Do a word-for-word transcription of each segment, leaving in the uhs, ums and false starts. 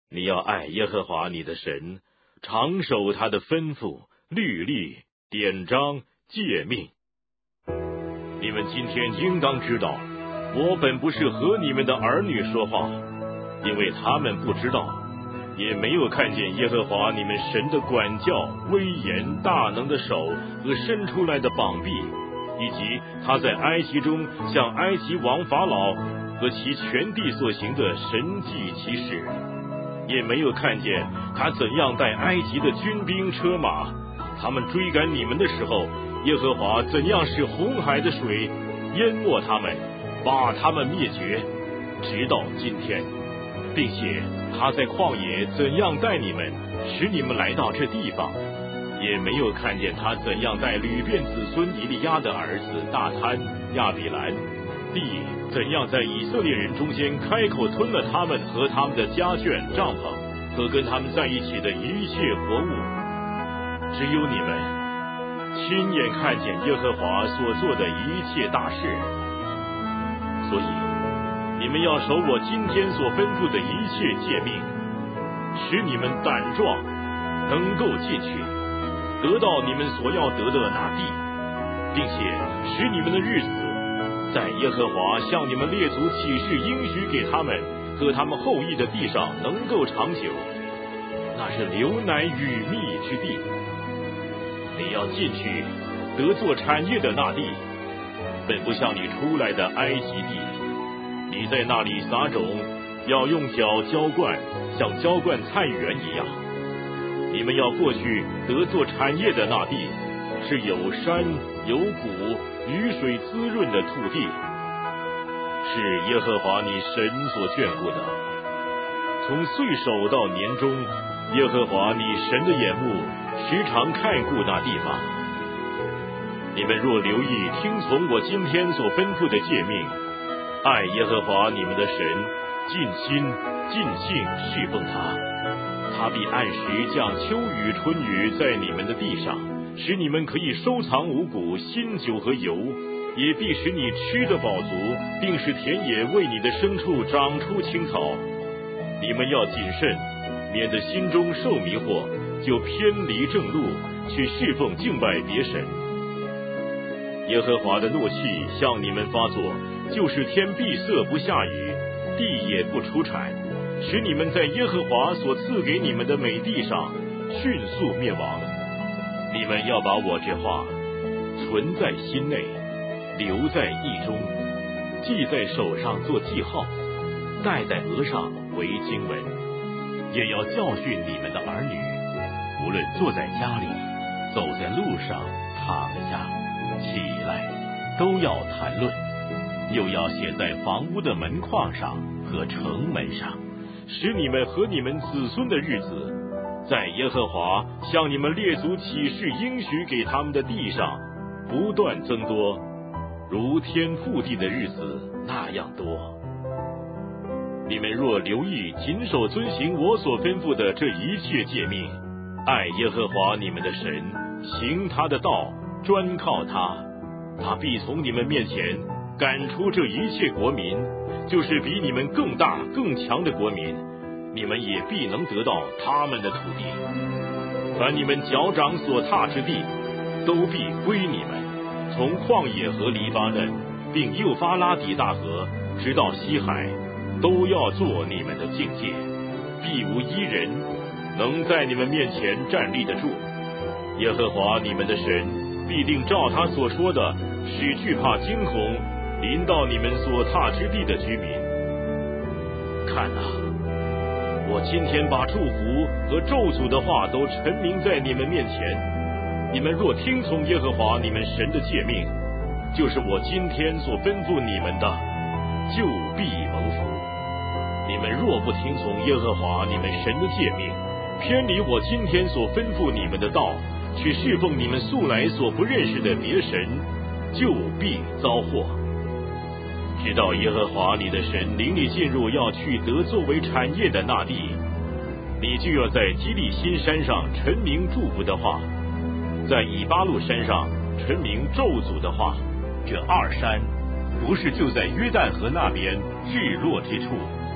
你要爱耶和华你的神，常守他的吩咐、律例、典章、诫命。你们今天应当知道，我本不是和你们的儿女说话，因为他们不知道，也没有看见耶和华你们神的管教、威严、大能的手和伸出来的膀臂，以及他在埃及中向埃及王法老和其全地所行的神迹奇事，也没有看见他怎样带埃及的军兵车马，他们追赶你们的时候，耶和华怎样使红海的水淹没他们，把他们灭绝，直到今天，并且他在旷野怎样带你们，使你们来到这地方，也没有看见他怎样带吕遍子孙以利亚的儿子大贪、亚比兰，地怎样在以色列人中间开口吞了他们和他们的家眷、帐篷和跟他们在一起的一切活物。只有你们亲眼看见耶和华所做的一切大事，所以你们要守我今天所吩咐的一切诫命，使你们胆壮，能够进去得到你们所要得的那地，并且使你们的日子在耶和华向你们列祖起誓应许给他们和他们后裔的地上能够长久，那是流奶与蜜之地。你要进去得做产业的那地，本不像你出来的埃及地，你在那里撒种，要用脚浇灌，像浇灌菜园一样。你们要过去得做产业的那地，是有山有谷、雨水滋润的土地，是耶和华你神所眷顾的。从岁首到年终，耶和华你神的眼目时常看顾那地方。你们若留意听从我今天所吩咐的诫命，爱耶和华你们的神，尽心尽性侍奉他，他必按时降秋雨春雨在你们的地上，使你们可以收藏五谷、新酒和油，也必使你吃得饱足，并使田野为你的牲畜长出青草。你们要谨慎，免得心中受迷惑，就偏离正路，去侍奉敬拜别神。耶和华的怒气向你们发作，就是天闭塞不下雨，地也不出产，使你们在耶和华所赐给你们的美地上迅速灭亡。你们要把我这话存在心内，留在意中，记在手上做记号，戴在额上为经文，也要教训你们的儿女，无论坐在家里，走在路上，躺下，起来，都要谈论，又要写在房屋的门框上和城门上，使你们和你们子孙的日子，在耶和华向你们列祖起誓应许给他们的地上，不断增多，如天覆地的日子那样多。你们若留意谨守遵行我所吩咐的这一切诫命，爱耶和华你们的神，行他的道，专靠他，他必从你们面前赶出这一切国民，就是比你们更大更强的国民，你们也必能得到他们的土地。凡你们脚掌所踏之地，都必归你们，从旷野和黎巴嫩，并幼发拉底大河，直到西海，都要做你们的境界，必无一人能在你们面前站立得住。耶和华你们的神必定照他所说的，使惧怕惊恐临到你们所踏之地的居民。看啊，我今天把祝福和咒诅的话都陈明在你们面前，你们若听从耶和华你们神的诫命，就是我今天所吩咐你们的，就必蒙福。你们若不听从耶和华你们神的诫命，偏离我今天所吩咐你们的道，去侍奉你们素来所不认识的别神，就必遭祸。直到耶和华你的神领你进入要去得作为产业的那地，你就要在基利新山上陈明祝福的话，在以巴路山上陈明咒诅的话。这二山不是就在约旦河那边日落之处，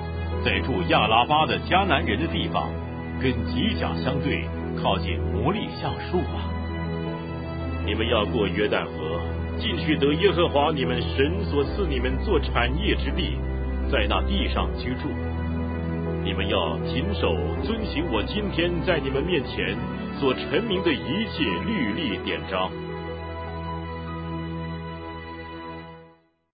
在住亚拉巴的迦南人的地方，跟吉甲相对，靠近摩利橡树啊。你们要过约旦河，进去得耶和华你们神所赐你们做产业之地，在那地上居住。你们要谨守遵行我今天在你们面前所陈明的一切律例典章。